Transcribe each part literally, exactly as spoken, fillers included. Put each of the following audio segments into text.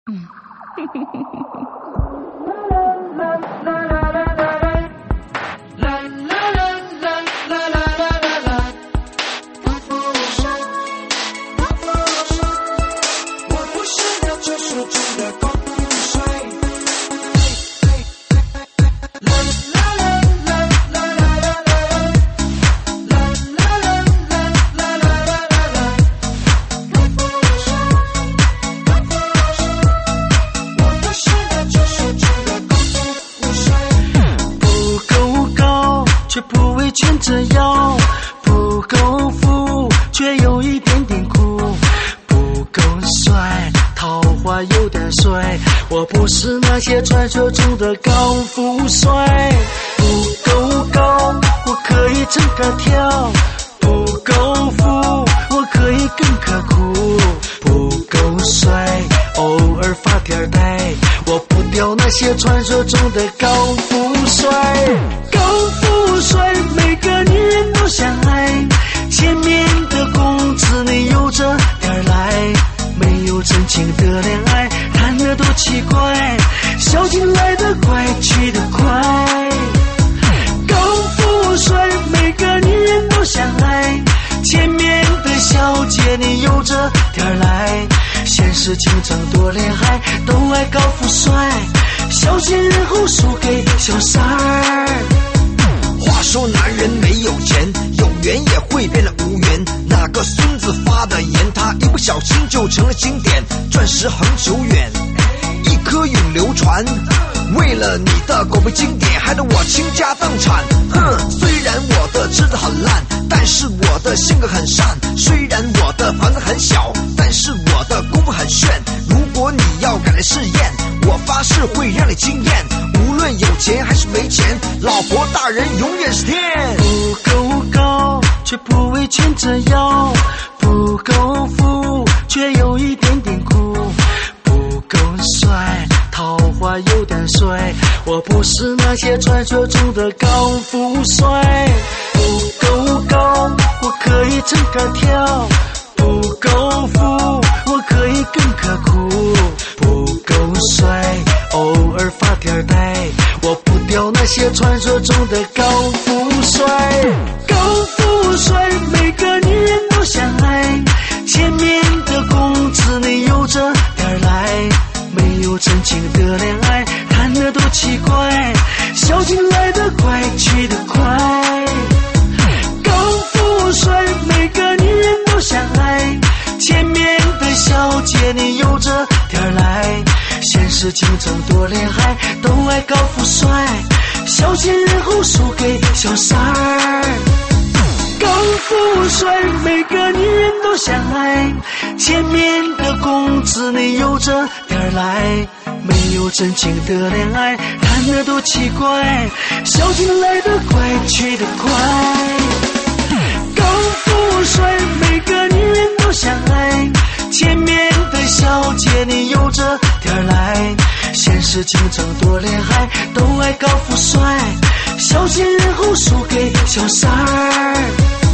牵着腰，不够富，却有一点点酷，不够帅，桃花有点衰。我不是那些传说中的高富帅，不够高，我可以整个跳，不够富，我可以更刻苦，不够帅，偶尔发点呆。我不屌那些传说中的高富帅，高富帅每个女人都想爱，前面的公子你有着点来，没有真情的恋爱，谈的多奇怪，小心来得快去得快。高富帅每个女人都想爱，前面的小姐你有着点来，现实竞争多厉害，都爱高富帅，小心日后输给小三儿。 话说男人没有钱，有缘也会变得无缘。哪个孙子发的言，他一不小心就成了经典。钻石恒久远，一颗永流传。为了你的狗背经典，害得我倾家荡产。哼，虽然我的吃的很烂，但是我的性格很善。虽然我的房子很小，但是我的功夫很炫。如果你要敢来试验，我发誓会让你惊艳。无论有钱还是没钱，老婆大人永远是天。 不够高，却不会牵着腰，不够富，却有一点点酷，不够帅，桃花有点衰。我不是那些传说中的高富帅，不够高，我可以整个跳，不够富，我可以更刻苦，不够帅，偶尔发点呆。我不屌那些传说中的高富帅，高富帅每个女人都想爱，前面的公子你有着点来，没有真情的恋爱，谈得多奇怪，小心来得快去得快。高富帅每个女人都想爱，前面的小姐你有着点来，现实竞争多厉害，都爱高富帅，小心日后输给小三儿。高富帅每个女人都想爱，前面的公子你有着点来，没有真情的恋爱，谈得多奇怪，小心来得快去得快。高富帅每个女人都想爱，前面的小姐你有着点来，现实竞争多厉害，都爱高富帅，小心日后输给小三儿。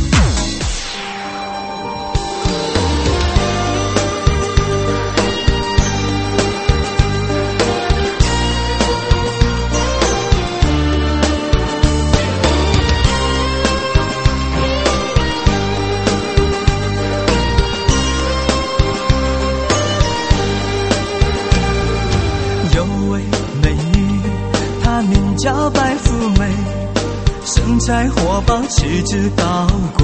叫白富美，身材火爆，气质高贵，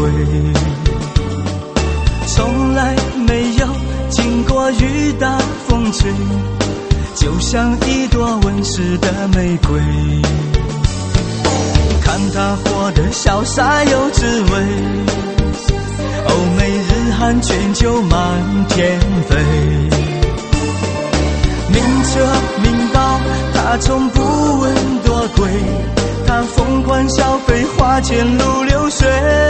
从来没有经过雨打风吹，就像一朵温室的玫瑰。看她活得潇洒有滋味，欧美日韩全球满天飞。名车名包，他从不问多贵，他疯狂消费，花钱如流水。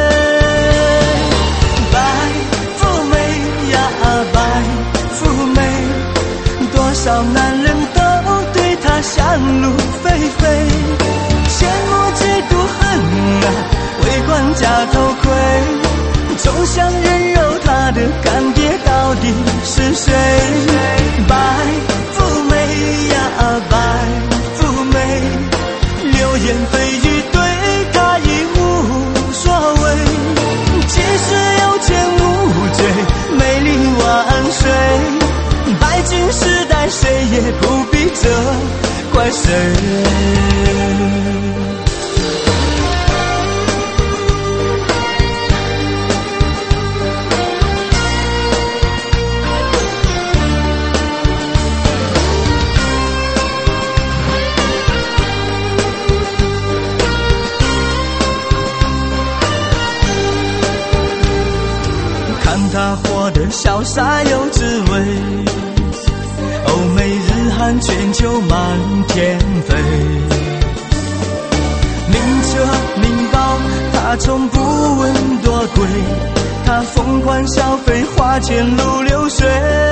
白富美呀，白富美，多少男人都对他想入非非，羡慕嫉妒恨啊，围观假头盔，总想人肉他的干爹到底是谁？白怪谁？他活得潇洒有滋味，欧美日韩全球满天飞。名车名高，他从不问多贵，他疯狂消费，花钱如流水。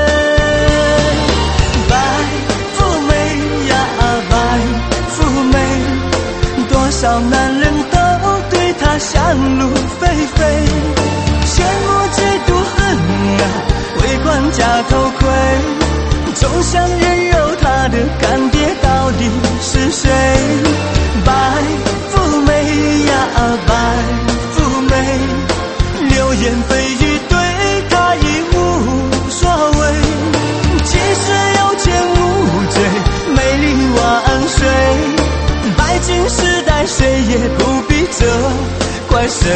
白富美呀白富美，多少男人都对他想入非非，羡慕嫉妒恨啊，为官假头盔，总想人肉他的干爹到底是谁？白富美呀白富美，流言蜚语对他已无所谓，即使有钱无罪，美丽万岁，拜金时代谁也不必责怪谁。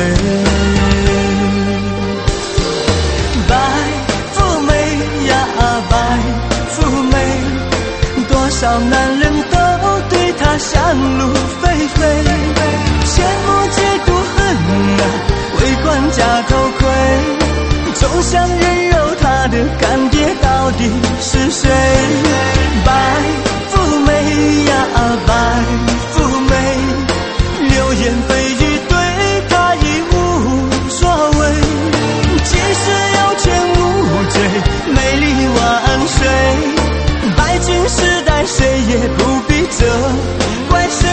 白富美呀白富美，多少男人都对他想入非非，羡慕嫉妒恨啊，为官假头盔，总想人肉他的干爹到底是谁？白富美呀白富美，流言蜚语对他已无所谓，即使有钱无罪，美丽万岁，拜金时代谁也不必责怪谁。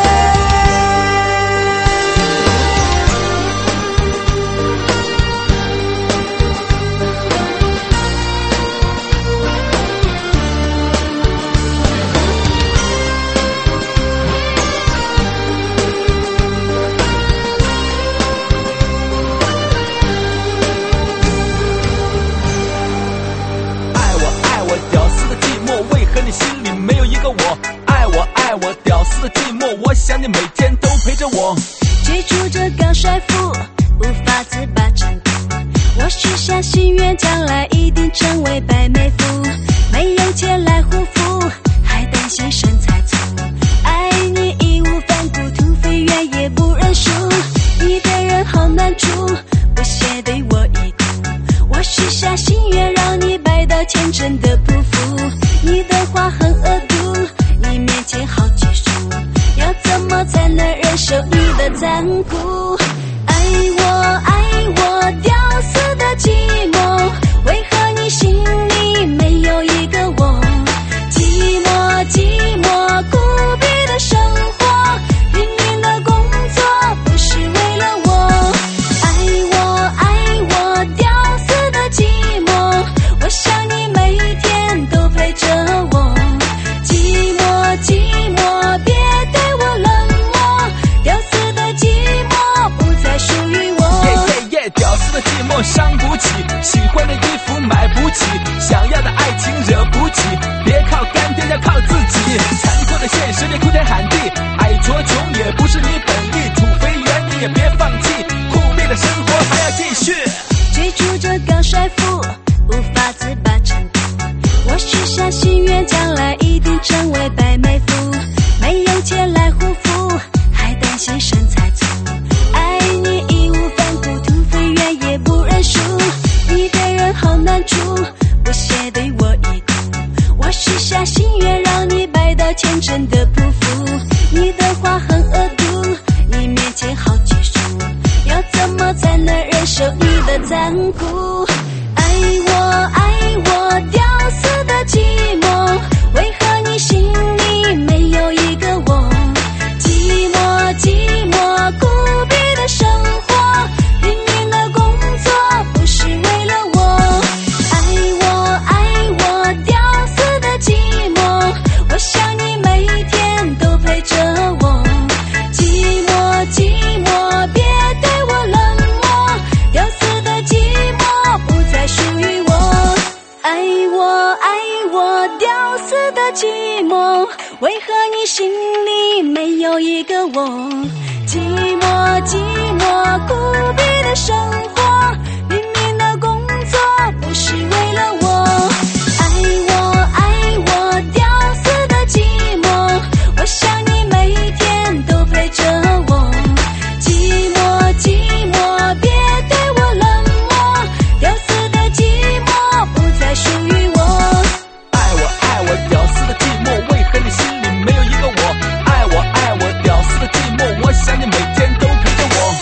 心里没有一个我，爱我爱我，屌丝的寂寞，我想你每天都陪着我。 追逐着高帅富，无法自拔成功。我许下心愿，将来一定成为白美妇。没有钱来护肤，还担心身材粗。爱你义无反顾，土肥圆也不认输。你对人好难处，不屑对我一哭。我许下心愿，让你白到虔诚的匍匐。你的话很恶毒，你面前好拘束，要怎么才能忍受你的残酷？爱我爱我，屌丝的寂寞，为何你心里没有一个我？寂寞寂寞，孤僻的生活，拼命的工作，不是为了我。爱我爱我，屌丝的寂寞，我想你每天都陪着我。寂寞寂寞，别对我冷漠，屌丝的寂寞不再属于我。 耶耶耶，屌丝的寂寞伤不起，喜欢的衣服买不起，想要的爱情惹不起，别靠干爹要靠自己。残酷的现实别哭天喊地，爱戳穷也不是你本意，土肥圆你也别放弃，酷毙的生活还要继续。 追逐着高帅富，无法自拔成功。我许下心愿，将来一定成为白美妇。没有钱来护肤，还担心身材粗。爱你义无反顾，土肥圆也不认输。你对人好难处，不屑对我一哭。我许下心愿，让你白到虔诚的匍匐。你的话很恶毒，你面前好拘束，要怎么才能忍受你的残酷？爱我爱我，屌丝的寂寞，为何你心里没有一个我？寂寞寂寞，孤僻的生活，拼命的工作，不是为了我。爱我爱我，屌丝的寂寞，我想你每天都陪着我。寂寞寂寞，别对我冷漠，屌丝的寂寞不寂寞，为何你心里没有一个我？寂寞寂寞，孤僻的生活，拼命的工作，不是为了我。爱我爱我，屌丝的寂寞，我想你每天都陪着我。寂寞寂寞，别对我冷漠，屌丝的寂寞不再属于我。 爱我爱我，屌丝的寂寞，为何你心里没有一个我？爱我爱我，屌丝的寂寞，我想你每天都陪着我。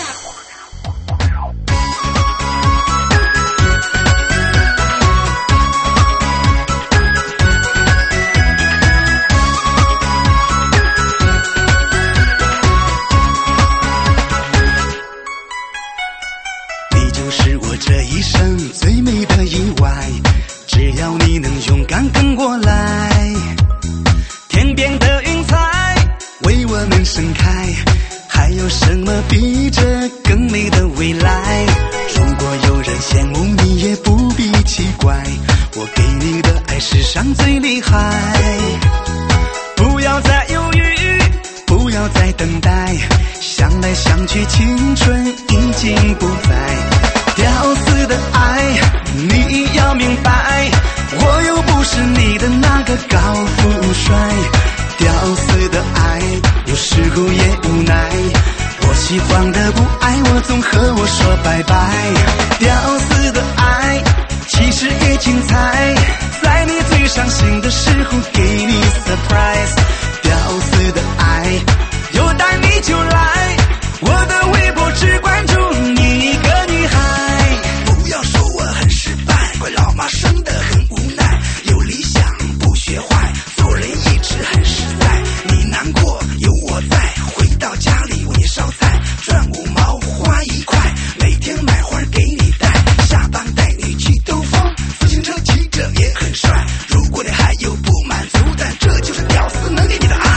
你就是我这一生最美的意外，只要你能勇敢跟过来，天边的云彩为我们盛开，还有什么比这更美的未来？如果有人羡慕你也不必奇怪，我给你的爱世上最厉害。不要再犹豫，不要再等待，想来想去青春已经不在。屌丝的爱你要明白，我又不是你的那个高富帅。屌丝的爱有时候也无奈，我喜欢的不爱我总和我说拜拜。屌丝的爱其实也精彩，在你最伤心的时候给你 surprise。 屌丝的爱有待你就来，我的微博只关注你一个女孩。不要说我很失败，怪老妈生得很无奈，有理想不学坏，做人一直很实在。你难过有我在，回到家里为你烧菜，赚五毛花一块，每天买花给你带，下班带你去兜风，自行车骑着也很帅。如果你还有不满足，但这就是屌丝能给你的爱。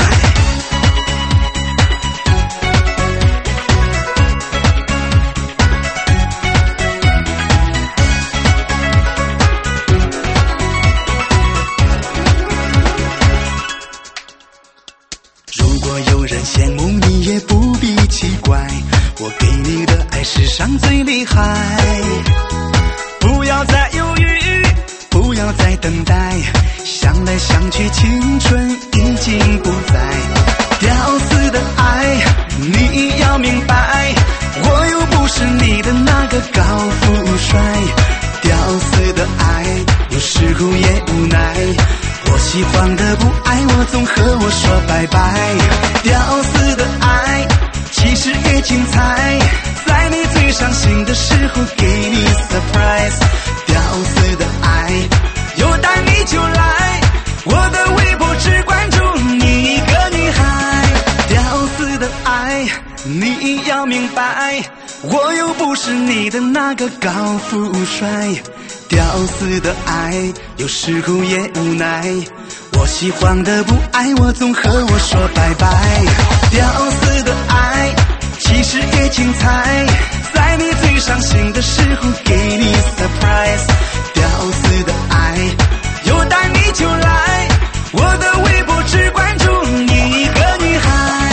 如果有人羡慕你也不必奇怪，我给你的爱世上最厉害。不要再犹豫，不要再等待，想来想去青春已经不在。屌丝的爱你要明白，我又不是你的那个高富帅。屌丝的爱有时候也无奈，我喜欢的不爱我总和我说拜拜。屌丝的爱其实也精彩，在你最伤心的时候给你 surprise。 屌丝的爱有待你就来，我的微博只关注你一个女孩。屌丝的爱你要明白，我又不是你的那个高富帅。屌丝的爱有时候也无奈，我喜欢的不爱我总和我说拜拜。屌丝的爱其实也精彩，在你最伤心的时候给你 surprise。 屌丝的爱有待你就来，我的微博只关注你一个女孩。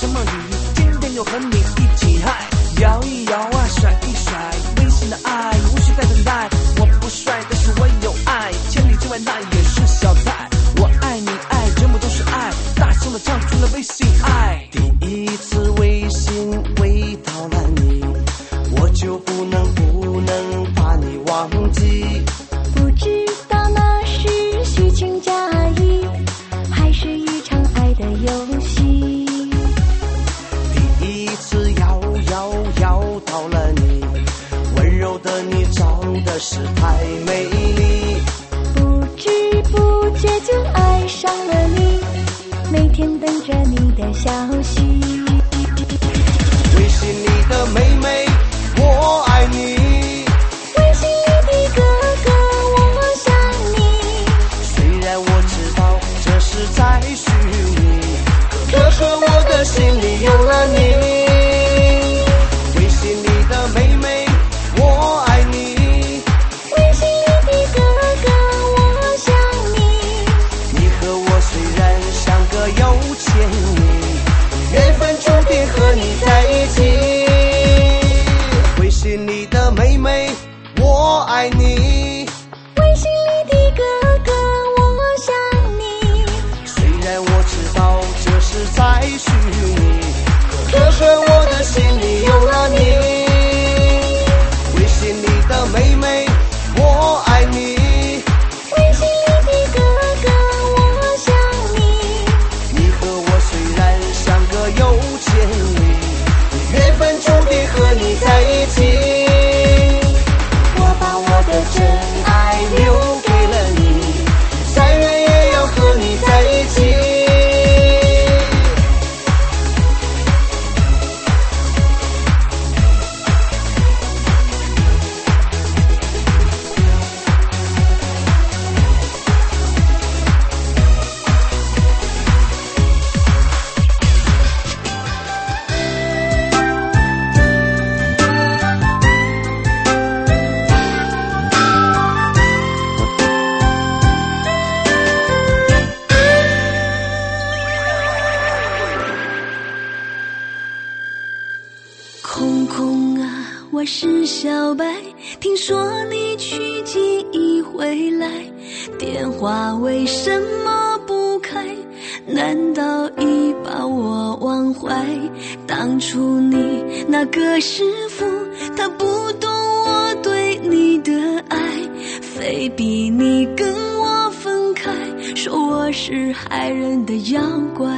什么你今天就和你一起嗨，摇一摇啊，甩一甩，微信的爱无需再等待。我不帅，但是我有爱，千里之外那也是小菜。我爱你爱，全部都是爱，大声的唱出了微信爱。 第一次微信微到了你，我就不能不能把你忘记。 不知道那是虚情假意，还是一场爱的游戏。 第一次摇摇摇到了你，温柔的你长得是太美丽。 不知不觉就爱上了你，每天等着你的消息。 微信里的妹妹，我爱你。 微信里的哥哥，我想你。 虽然我知道这是在虚拟，可是我的心里有了你。微信里的妹妹，我爱你。 微信里的哥哥，我想你。 你和我虽然相隔有千里，缘分注定和你在一起。微信里的妹妹，我爱你。 微信里的哥哥，我想你。 虽然我知道这是在虚拟，可是我的心里有了你。微信里的妹妹，我爱你。 微信里的哥哥，我想你。 你和我虽然相隔有千里，缘分注定和你在一起。我把我的真爱留给了你，再远也要和你在一起。 空空啊，我是小白，听说你去几已回来，电话为什么不开？难道已把我忘怀？当初你那个师傅，他不懂我对你的爱，非逼你跟我分开，说我是害人的妖怪。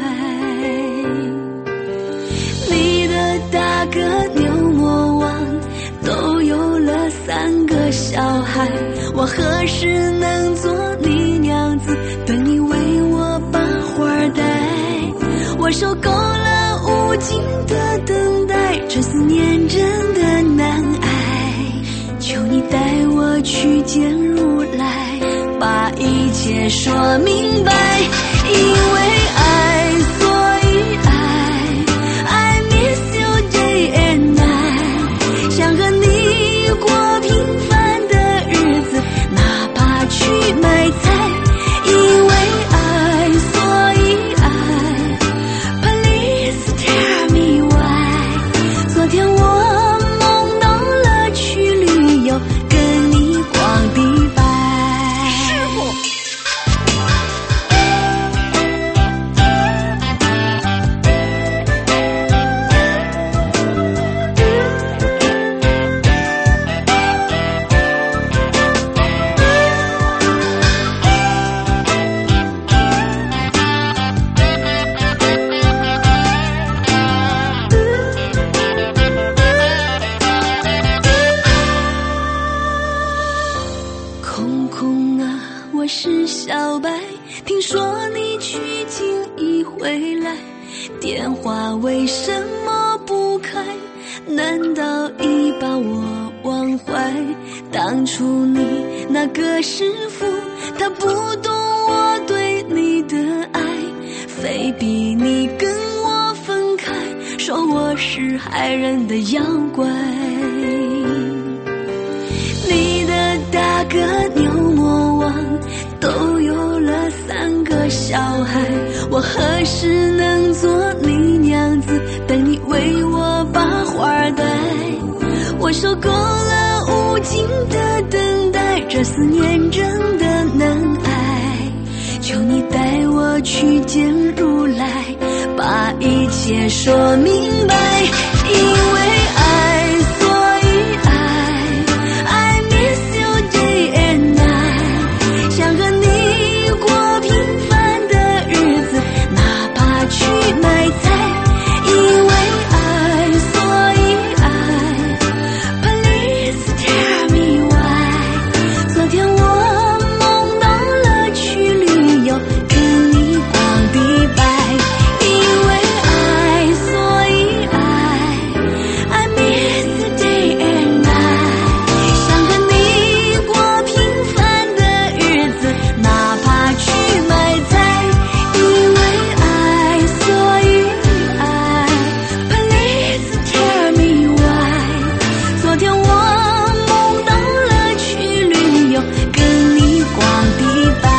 你的大哥牛魔王都有了三个小孩，我何时能做你娘子，等你为我把花戴？我受够了无尽的等待，这思念真的难挨，求你带我去见如来，把一切说明白。因为爱所以爱， I miss you day and night， 想和你过平凡的日子，哪怕去买菜。因为爱所以爱， Please tell me why， 昨天我梦到了去旅游，跟你逛迪拜。师傅空空啊，我是小白，听说你去京已回来，电话为什么不开？难道已把我忘怀？当初你那个师傅，他不懂我对你的爱，非逼你跟我分开，说我是害人的妖怪。你的大哥牛魔王都有了三个小孩，我何时能做你娘子， 受够了无尽的等待，这思念真的能爱？求你带我去见如来，把一切说明白。因为爱，所以爱 I miss you day and night， 想和你过平凡的日子，哪怕去买菜。因为爱，所以爱 Please tell me why， 昨天我梦到了去旅游，跟你逛迪拜。因为爱，所以爱 I miss day and night， 想和你过平凡的日子，哪怕去买菜。因为爱，所以爱 Please tell me why， 昨天我梦到了去旅游，跟你逛迪拜。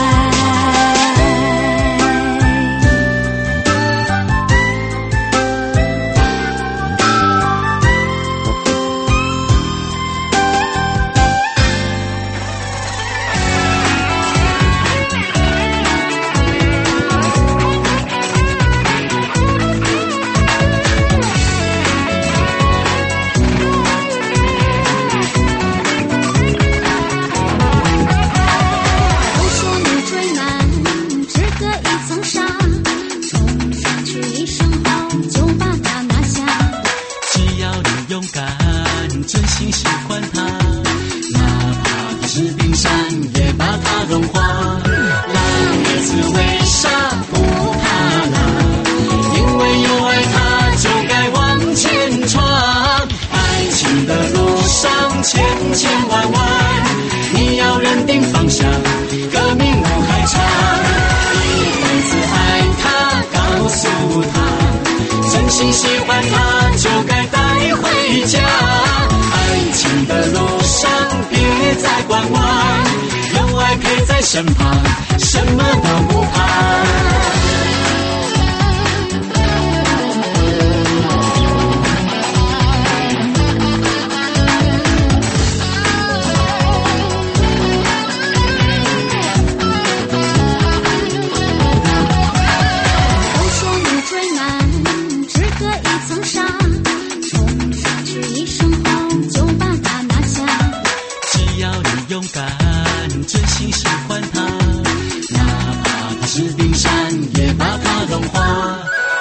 都说你最难，只隔一层纱，从擦去一身后就把它拿下。 只要你勇敢，真心喜欢它，哪怕它是冰山，也把它融化。让叶子为沙，不怕辣，因为有爱它就该往前闯。爱情的路上千千万万，你要认定方向，革命路还长。一辈子爱它，告诉它，真心喜欢它就该带回家。爱情的路上别再拐弯，有爱陪在身旁，什么都不怕。 都说你最难，只隔一层纱，从擦去一身后就把它拿下。 只要你勇敢，真心喜欢它，哪怕它是冰山，也把它融化。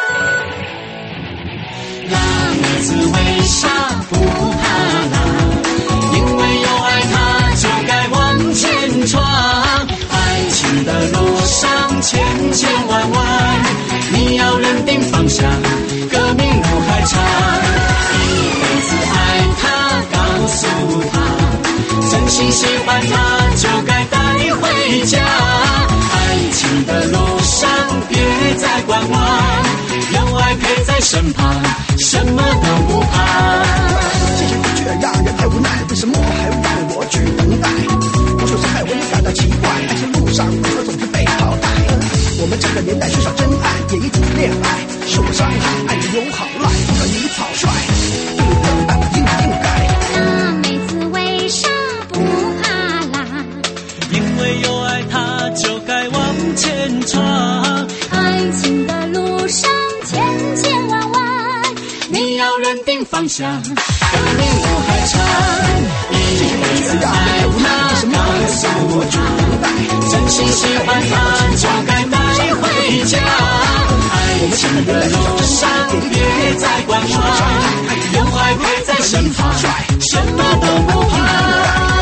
让叶子为沙，不怕辣，因为有爱它就该往前闯。爱情的路上千千万万，你要认定方向，革命路还长。一辈子爱它，告诉它，真心喜欢它就该带回家。爱情的路上别再拐弯，有爱陪在身旁，什么都不怕。 现实的确让人太无奈，为什么还会让我去等待？无数伤害我也感到奇怪，爱情路上为何总是被淘汰？我们这个年代缺少真爱，也一直恋爱，受过伤害，爱的有好赖，和你草率，对我的爱我应不应该？ 那妹子为啥不怕辣？ 因为有爱它就该往前闯。 爱情的路上千千万万， 你要认定方向，革命路还长。一辈子爱它，告诉我，真心喜欢它就该带回家。爱情的路上别再拐弯，有爱陪在身旁，什么都不怕。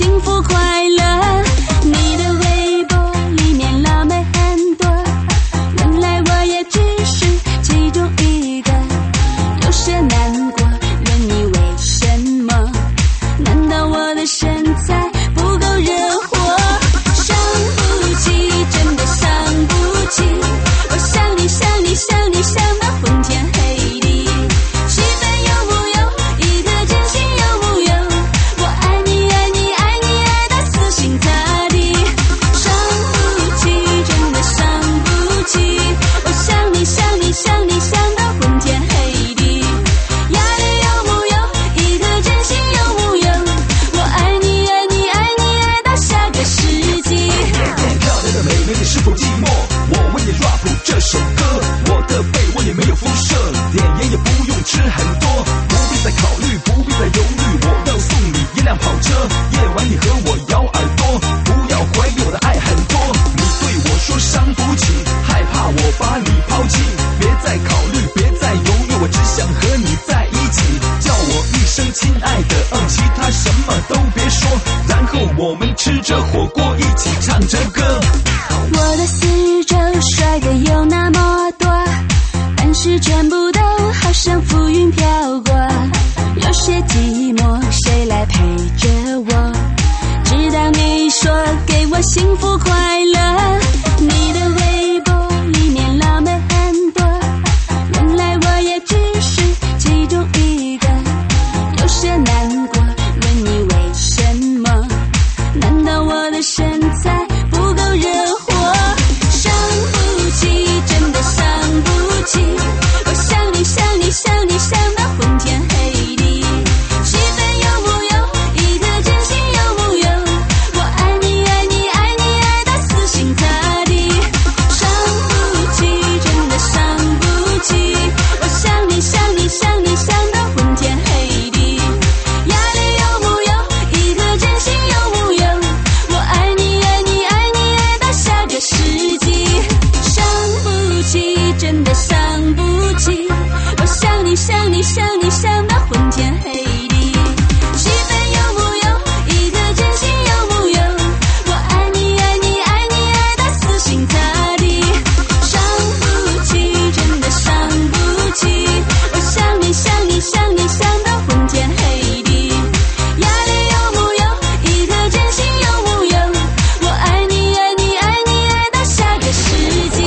幸福快乐。你的微博里面辣妹很多，原来我也只是其中一个，有些难过，问你为什么？难道我的身材不够热火？伤不起，真的伤不起，我想你想你想你想到昏天黑地。气氛有木有？一颗真心有木有？我爱你爱你爱你爱到死心塌地。伤不起，真的伤不起，我想你想你想你想到昏天黑地。压力有木有？一颗真心有木有？我爱你爱你爱你爱到下个世纪。 漂亮的妹妹，你是否寂寞？我为你 rap 这首歌，我的被窝也没有辐射，点烟也不用吃很多，不必再考虑，不必再犹豫，我要送你一辆跑车，夜晚你和我摇耳朵，不要怀疑我的爱很多。你对我说伤不起，害怕我把你抛弃，别再考虑，别再犹豫，我只想和你在一起，叫我一声亲爱的，嗯，其他什么都别说，然后我们吃着火锅一起唱着歌。 我的四周帅哥有那么多，但是全部都好像浮云飘过，有些寂寞，谁来陪着我？直到你说给我幸福快乐。你的微博里面辣妹很多，原来我也只是其中一个，有些难过，问你为什么？难道我的身材不够热火？伤不起，真的伤不起，我想你想你想你想到昏天黑地。气氛有木有？一颗真心有木有？我爱你爱你爱你爱到死心塌地。伤不起，真的伤不起，我想你想你想你想到昏天黑地。压力有木有？一颗真心有木有？我爱你爱你爱你爱到下个世纪。伤不起，真的伤不起，我想你想你想你想到昏天黑地。气氛有木有？一颗真心有木有？我爱你爱你爱你爱到死心塌地。伤不起，真的伤不起，我想你想你想你想到昏天黑地。压力有木有？一颗真心有木有？我爱你爱你爱你爱到下个世纪。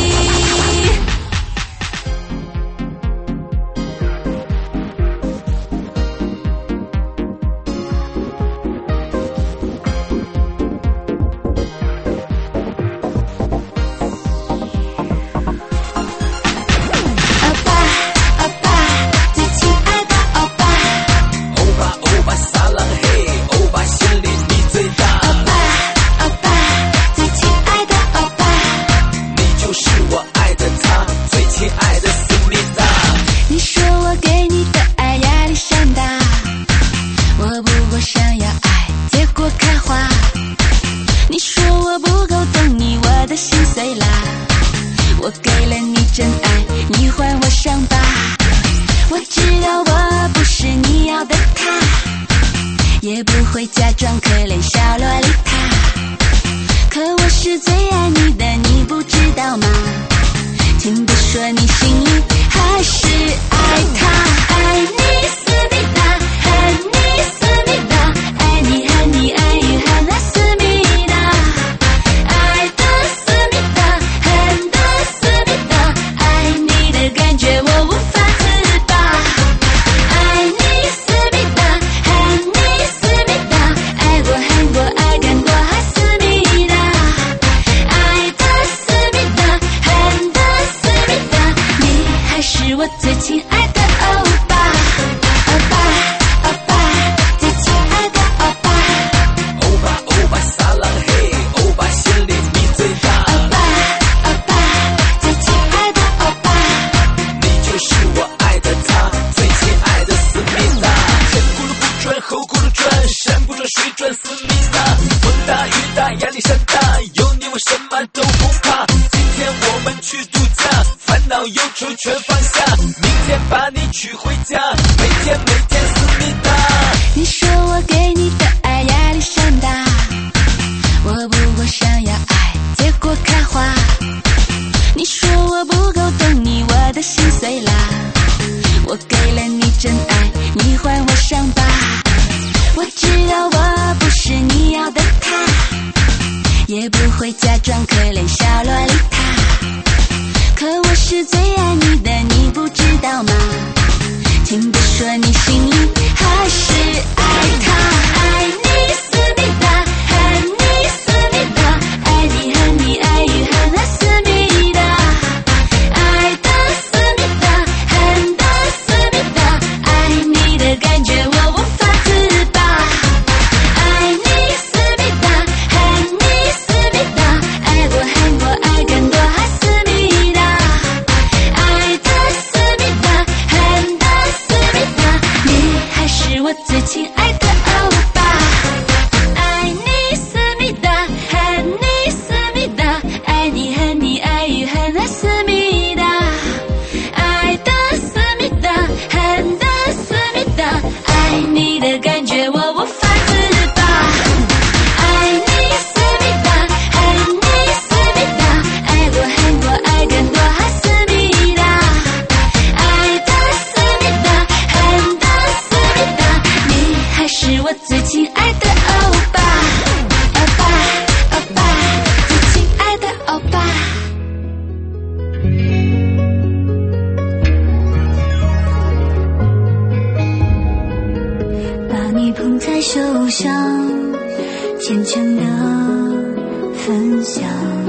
欧巴，欧巴，最亲爱的欧巴。 欧巴欧巴撒浪嘿，欧巴心里你最大。 欧巴，欧巴，最亲爱的欧巴。 你就是我爱的他，最亲爱的思密达。 你说我给你的爱压力山大，我不过想要爱，结果开花。你说我不够懂你，我的心碎啦。我给了你真爱，你还我伤疤。我知道我不是你要的他，也不会假装可怜小萝莉塔。可我是最爱你的，你不知道吗？请别说你心里还是爱他。爱你思密达，爱你思密达，爱你爱你爱你爱那思密达。爱的思密达，恨的思密达，爱你的感觉我无法自拔。爱你思密达，恨你思密达，爱过恨过爱看过还思密达。爱的思密达，恨的思密达，你还是我最亲爱的欧巴。欧巴，欧巴，最亲爱的欧巴。 欧巴欧巴撒浪嘿，欧巴心里你最大。 欧巴，欧巴，最亲爱的欧巴。 你就是我爱的他，最亲爱的思密达。前轱辘不转后轱辘转，山不转水转思密达。风大雨大压力山大，有你我什么都不怕。今天我们去度假，烦恼忧愁全放下，明天把你娶回家，每天每天思密达。 你说我给你的爱压力山大， 我不够懂你我的心碎啦，我给了你真爱，你还我伤疤。我知道我不是你要的他，也不会假装可怜小萝莉塔，可我是最爱你的，你不知道吗？听不说你心里还是爱他，爱你思密达，爱你思密达，爱你恨你爱与恨的思密达，爱的思密达，恨的思密达，爱你的感觉我无法自拔，爱你思密达，恨你思密达，爱过恨过爱更多还思密达，爱的思密达，恨的思密达，你还是我最亲爱的欧巴，爱你思密达，恨你思密达，爱你恨你爱与恨的思密达，爱的思密达，恨的思密达，爱你的感觉我无法自拔，爱你思密达，恨你思密达，爱过恨过爱更多还思密达，爱的思密达，恨的思密达，你还是我最亲爱的欧巴，欧巴欧巴，最亲爱的欧巴。把你捧在手上，虔诚的分享，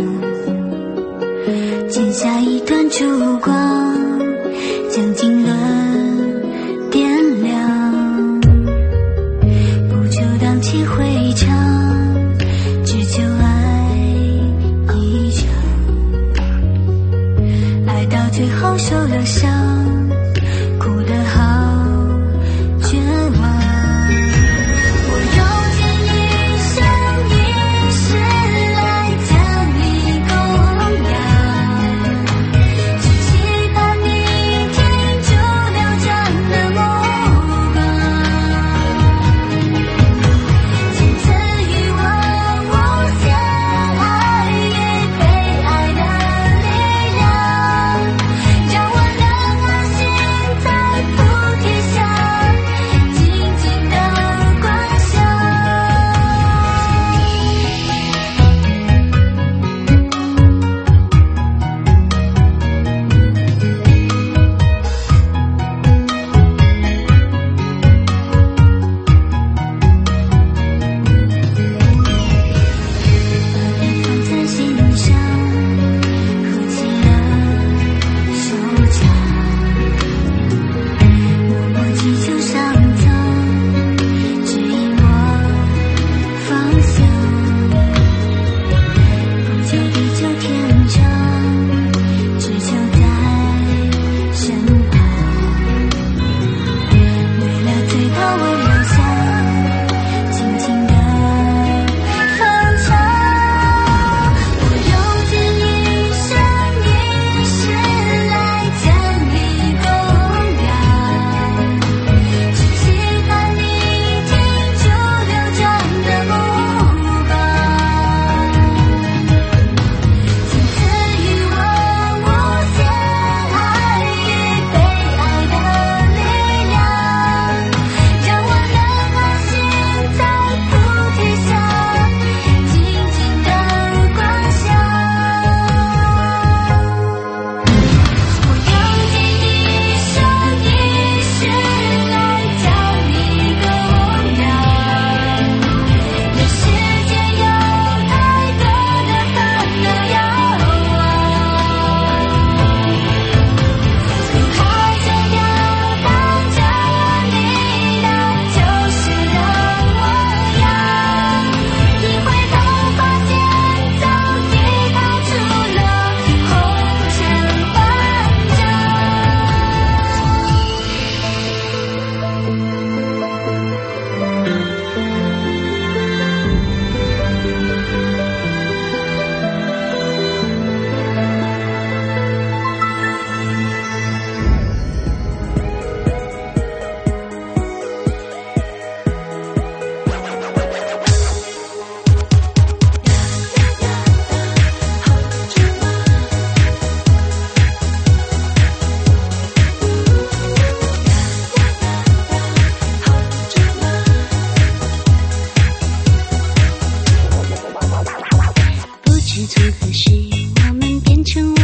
剪下一段烛光，将经纶点亮，不求荡气回肠，只求爱一场，爱到最后受了伤，哭得好绝望，我用尽一生一世来将你供养，只期盼你停住流转的目光，仅赐予我无限爱与被爱的力量，让我能安心在。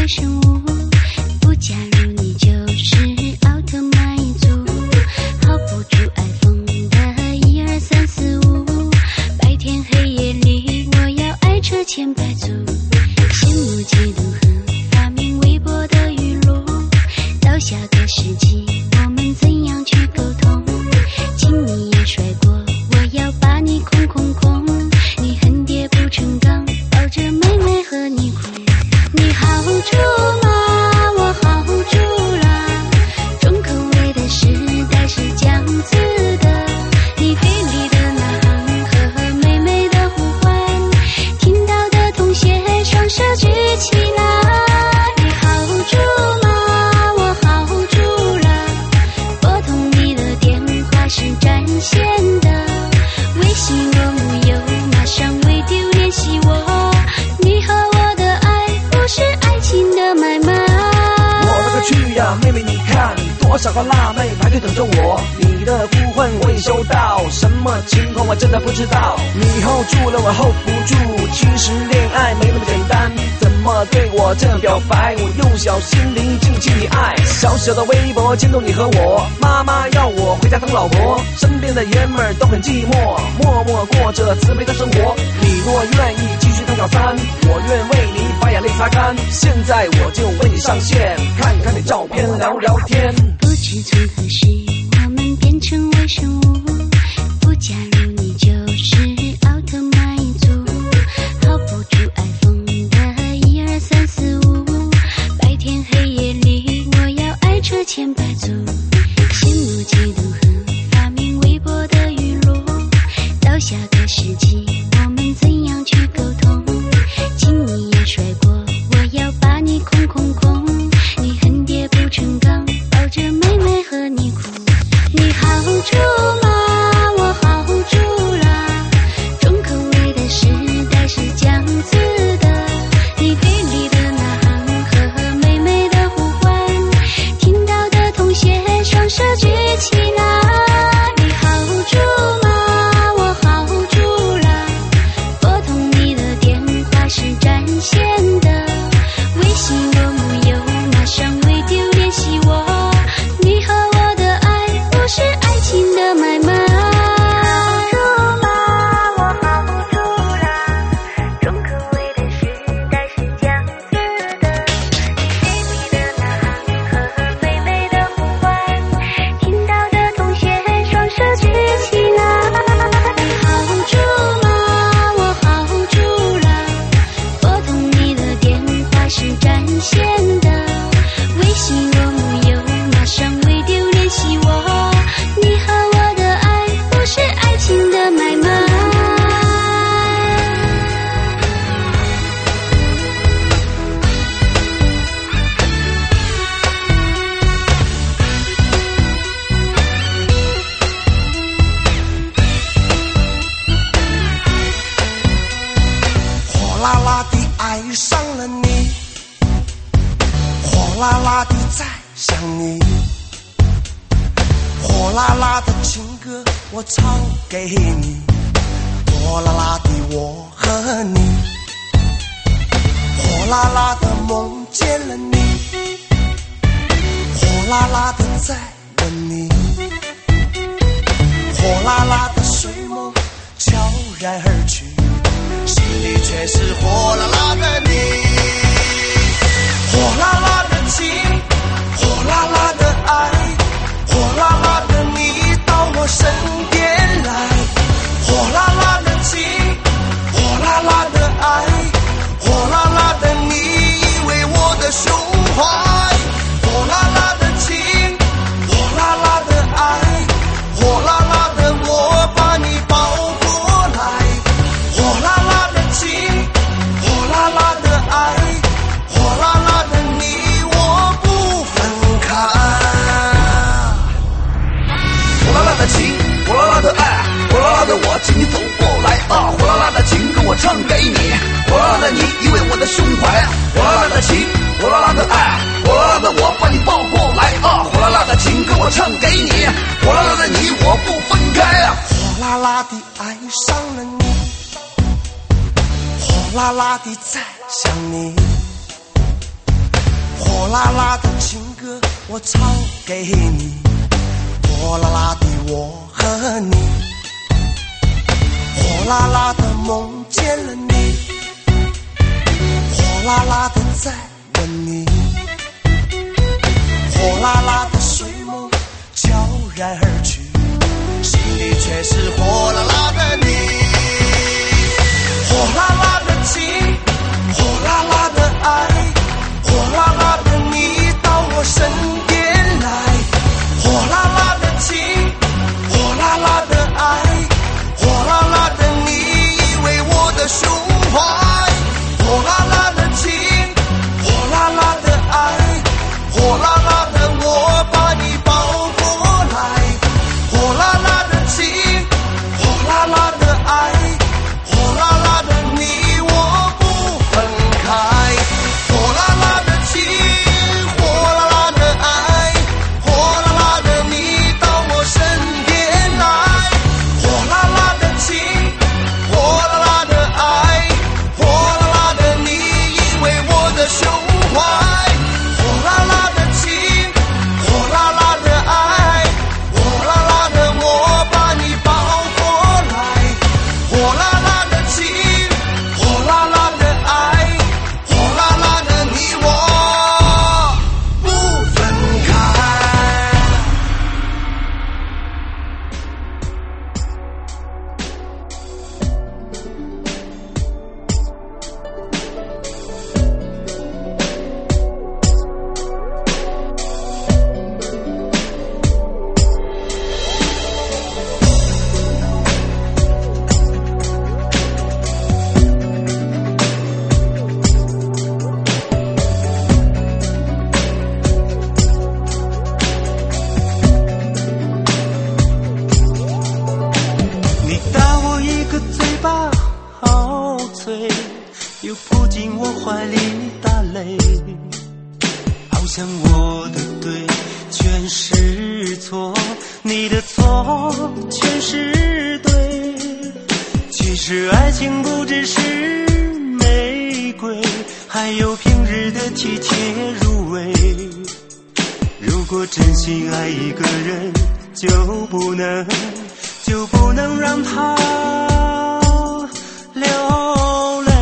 微生物，不加入你就是奥特曼一族，hold不住爱疯的一二三四五，白天黑夜里我要爱车千百足，羡慕嫉妒恨发明微波的语录，到下个世纪我们怎样去沟通，请你也甩锅，我要把你空空空，你恨爹不成钢，抱着妹妹和你哭，你好住吗？我好住啦，重口味的时代是这样子的，你嘴里的呐喊和妹妹的呼唤，听到的同学双手举起来，你好住吗？我好住啦，拨通你的电话是占线的，微信若无有马上微丢联系我，你和我的爱不是爱情的买卖。 我勒个去呀，妹妹你看多少个辣妹排队等着我，你的呼唤我已收到，什么情况我真的不知道，你 hold 住了我 hold 不住，其实恋爱没那么简单，怎么对我这样表白，我幼小心灵静静的爱，小小的微博牵动你和我，妈妈要我回家当老婆，身边的爷们儿都很寂寞，默默过着慈悲的生活，你若愿意继续当小三，我愿为你把眼泪擦干，现在我就为你上线，看看你照片聊聊天， 不知从何时我们变成微生物，不加入你就是奥特曼一族，hold不住爱疯的一二三四五，白天黑夜里我要爱车千百足，羡慕嫉妒恨发明微波的语录，到下个世纪我们怎样去沟通，请你也甩锅，我要把你空空空，你恨爹不成钢，抱着妹妹和你哭，你好住吗？我好住啦，重口味的时代是这样子的，你嘴里的呐喊和妹妹的呼唤，听到的同学双手举起来，你好住吗？我好住啦，拨通你的电话是占线的，微信若无有马上微丢联系我，你和我的爱不是爱情的买卖。 辣辣地在想你，火辣辣的情歌我唱给你，火辣辣的我和你，火辣辣的梦见了你，火辣辣的在问你，火辣辣的睡梦悄然而去，心里却是火辣辣的你，火辣辣的情，火辣辣的爱，火辣辣的你到我身边来，火辣辣的情，火辣辣的爱，火辣辣的你依偎我的胸怀，火辣辣的情，火辣辣的爱，火辣辣的我把你抱过来，火辣辣的情，火辣辣的爱，火辣辣的你我不分开， 火辣辣的情，火辣辣的爱，火辣辣的我请你走过来啊，火辣辣的情歌我唱给你，火辣辣的你依偎我的胸怀，火辣辣的情，火辣辣的爱，火辣辣的我把你抱过来啊，火辣辣的情歌我唱给你，火辣辣的你我不分开啊， 火辣辣地爱上了你，火辣辣地在想你， 辣辣的情歌我唱给你，火辣辣的我和你，火辣辣的梦见了你，火辣辣的再吻你，火辣辣的睡梦悄然而去，心里却是火辣辣的你。火辣辣的情，火辣辣的爱，火辣辣的你到我身边来，火辣辣的情，火辣辣的爱，火辣辣的你依偎我的胸怀，火辣辣的情，火辣辣的爱，火辣辣的我把你抱过来，火辣辣的情，火辣辣的爱，火辣辣的你我不分开，火辣辣的情，火辣辣的爱，火辣辣的你到我身边来，火辣辣的情，火辣辣的爱，火辣辣的你依偎我的胸怀，火辣辣的情，火辣辣的爱，火辣辣的我把你抱过来，火辣辣的情，火辣辣的爱，火辣辣的你我不分开。你打我一个嘴巴，好脆，又扑进我怀里打雷，好像我的对全是错，你的错全是对。其实爱情不只是玫瑰，还有平日的体贴入微。如果真心爱一个人，就不能就不能让他流泪。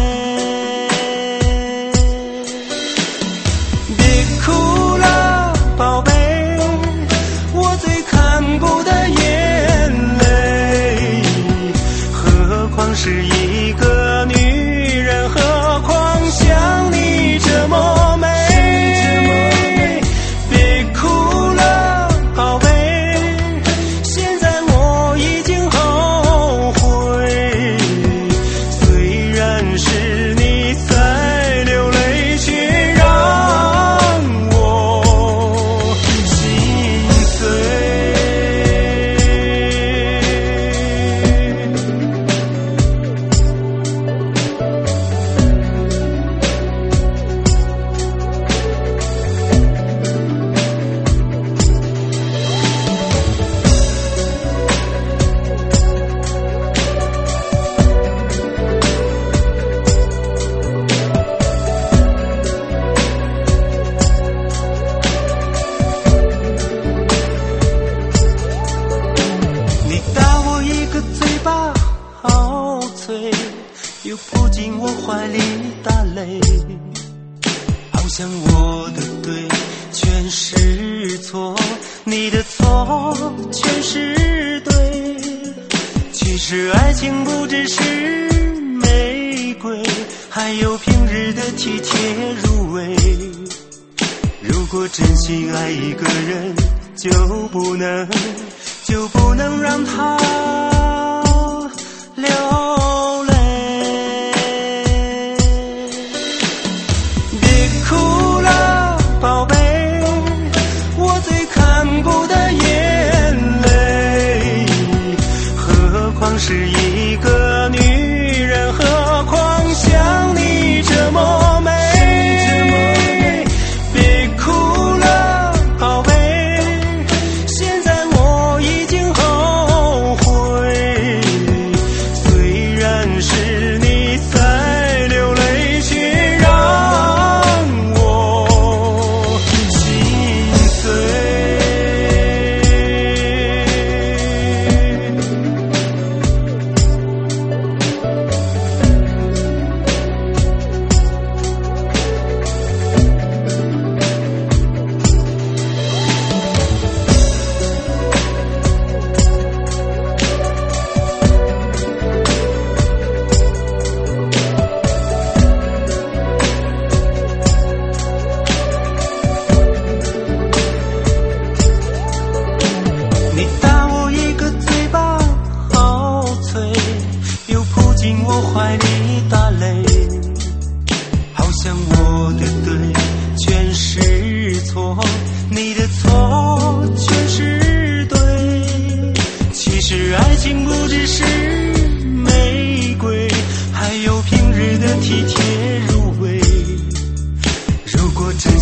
别哭了，宝贝，我最看不得眼泪。何况是一个女人，何况像你这么美。别哭了，宝贝，现在我已经后悔。虽然是你在流泪，却让我心碎。你打我一个嘴巴，好脆，又扑进我怀里打雷，好像我的对全是错，你的错全是对。其实爱情不只是玫瑰，还有平日的体贴入微。如果真心爱一个人，就不能就不能让他流泪。别哭了，宝贝，我最看不得眼泪。何况是一个女人，何况像你这么美。别哭了，宝贝，现在我已经后悔。虽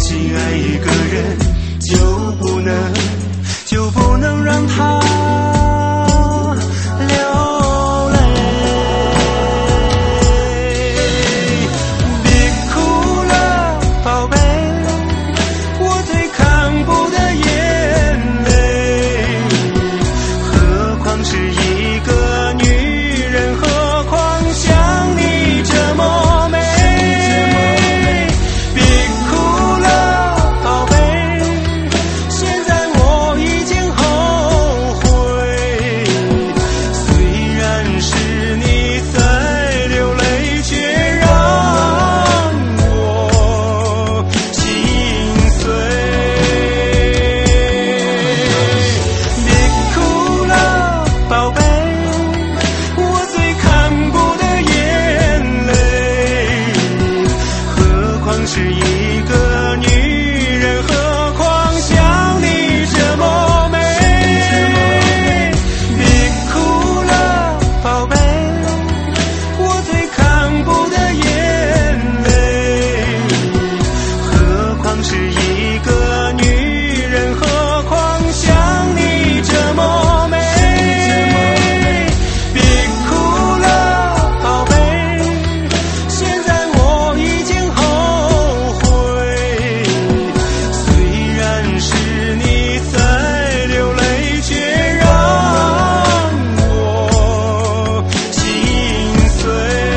喜爱一个人，就不能就不能让他流泪。别哭了，宝贝，我最看不得眼泪。何况是一个女人，何况像你这么美。别哭了，宝贝，现在我已经后悔。虽然是你在流泪，却让我心碎。别哭了，宝贝，我最看不得眼泪。何况是一个女人，何况像你这么美。别哭了，宝贝，我最看不得眼泪。何况是一个女人，何况像你这么美。别哭了，宝贝，现在我已经后悔。虽然是你在流泪，却让我心碎。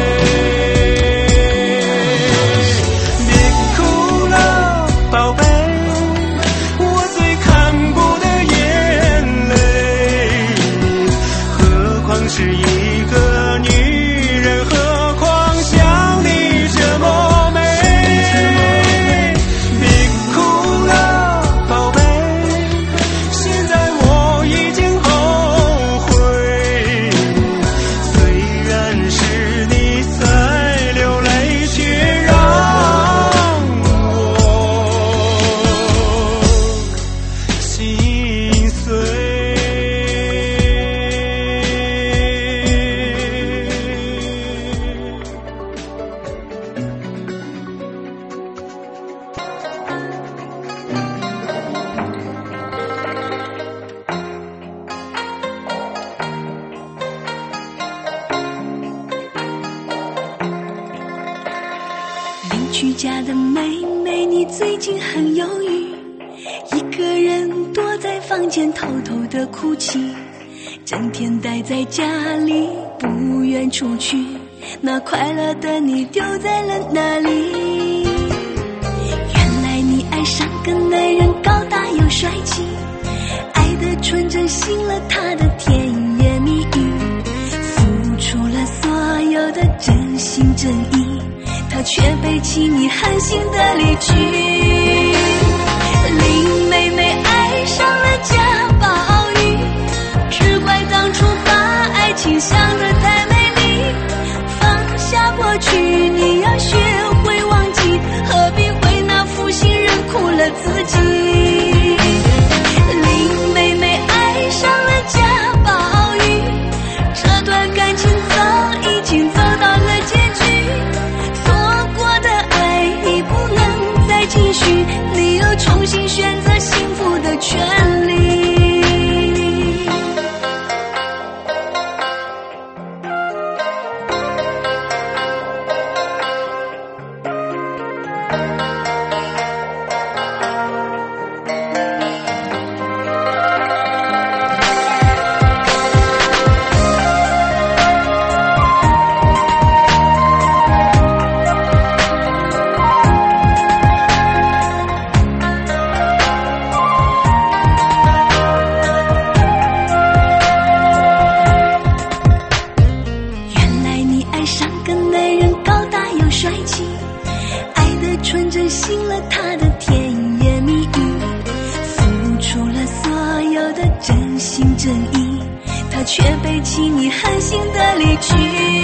别哭了，宝贝，我最看不得眼泪。何况是一个女人，何况像你这么美。别哭了，宝贝，现在我已经后悔。虽然是你在流泪，却让我心碎。 邻居家的妹妹，你最近很忧郁，一个人躲在房间偷偷的哭泣，整天待在家里不愿出去，那快乐的你丢在了哪里？原来你爱上个男人，高大又帅气，爱的纯真信了他的甜言蜜语，付出了所有的真心真意，他却背弃你狠心的离去。林妹妹爱上了贾宝玉，只怪当初把爱情想得太美丽，放下过去你要学会忘记，何必为那负心人苦了自己。林妹妹爱上了贾宝玉，这段感情早已经走到了结局，错过的爱已不能再继续，你有重新选择幸福的权利。却背弃你狠心的离去。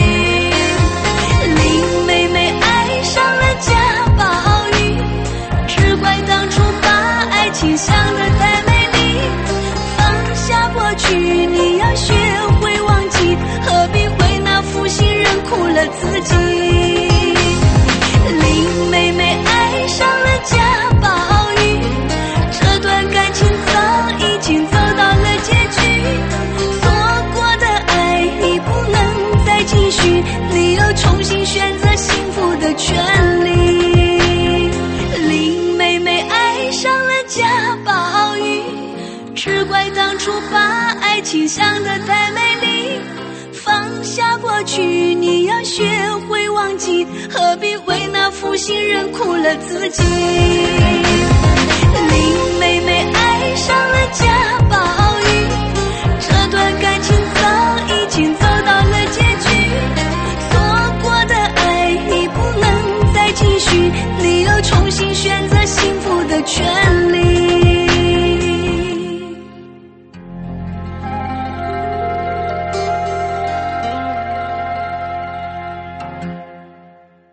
林妹妹爱上了贾宝玉，只怪当初把爱情想得太美丽，放下过去你要学会忘记，何必为那负心人苦了自己。林妹妹爱上了贾宝初把爱情想得太美丽，放下过去，你要学会忘记，何必为那负心人苦了自己？林妹妹爱上了贾宝玉，这段感情早已经走到了结局，错过的爱已不能再继续，你有重新选择幸福的权利。